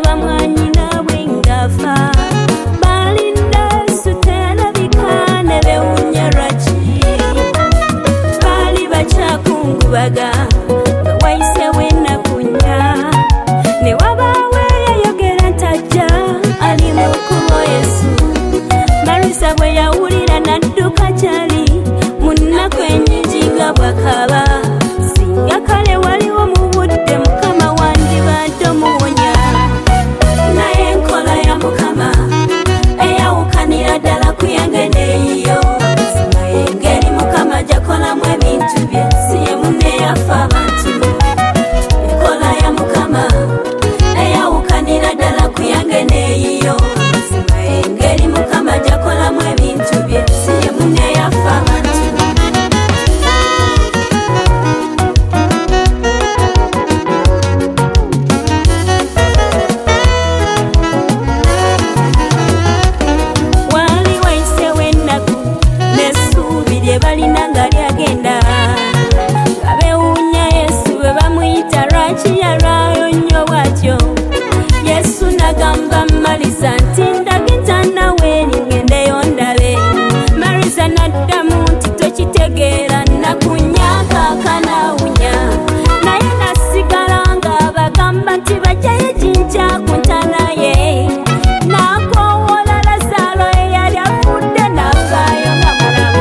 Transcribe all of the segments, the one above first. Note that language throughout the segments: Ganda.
nalaba mwanyina bwe ngafa balinda sutera bikane bewunya lwaki bali bakyakungubaga nga wayise wenakunya ne wabaawo yayogera ntajja ali mu kkubo Yesu Marisa bwe yawulira n'adduka gy'ali mu nnaku ennyingi nga bw'akaba singa kale waliwo mu budde Mukama wandibadde omuwonya naye enkola ya Mukama eyawukanira ddala ku yange neeyiyo mazima engeri Mukama gy'akolamu ebintu bye si ye munne yafa abantu enkola ya Mukama eyawukanira ddala ku yange neeyiyo mazima engeri Mukama gy'akolamu ebintu bye si ye munne yafa abantu balina nga lyagenda nga bewunya Yesu bwe bamuyita lwaki yalwayo nnyo bw'atyo Yesu n'agamba Marisa nti ndagita nawe ningendeyo ndabe Marisa n'addamu nti tokitegeera nakunya kaakanawunya naye nasigala nga bagamba nti bajjayo jinja ku ntana ye n'akoowola Lazaalo eyali afudde n'avaayo nga mulamu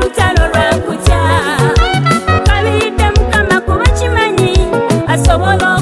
Sobolo